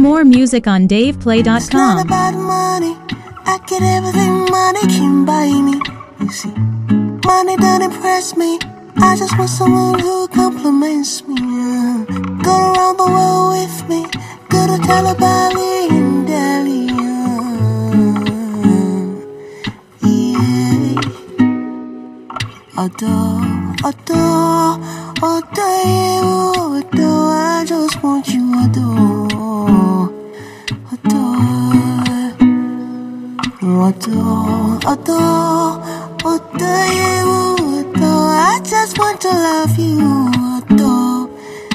More music on It's not DavePlay.com. about money. I get everything money can buy me. You see, money don't impress me. I just want someone who compliments me. Go around the world with me. Go to Talabali and Delhi. Yeah. Adore you, adore. I just want you, adore you, adore. I just want to love you, adore.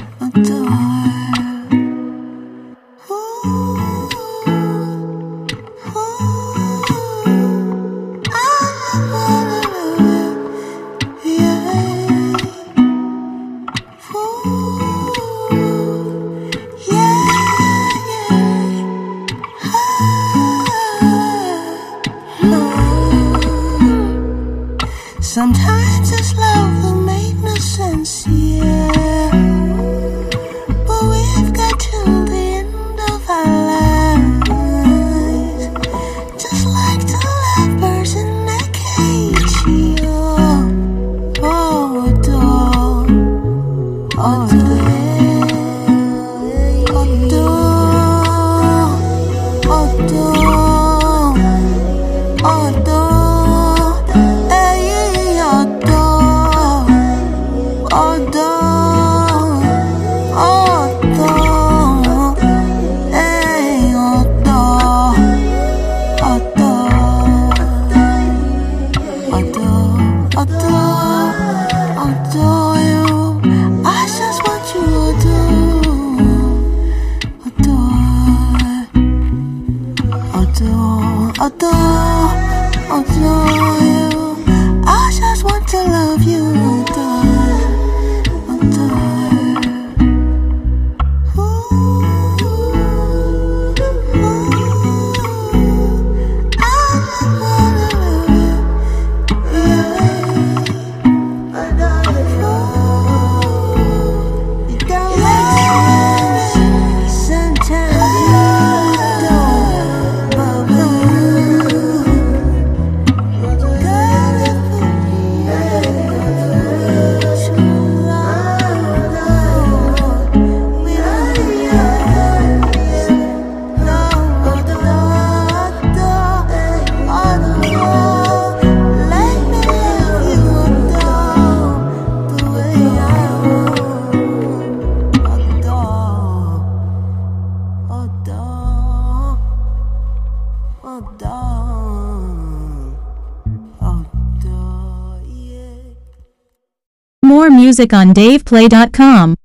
Sometimes this love will make no sense, yeah. But we've got till the end of our lives, just like two lovebirds in a cage, yeah. Adore you. I just want you to adore you. I just want to love you, More music on DavePlay.com.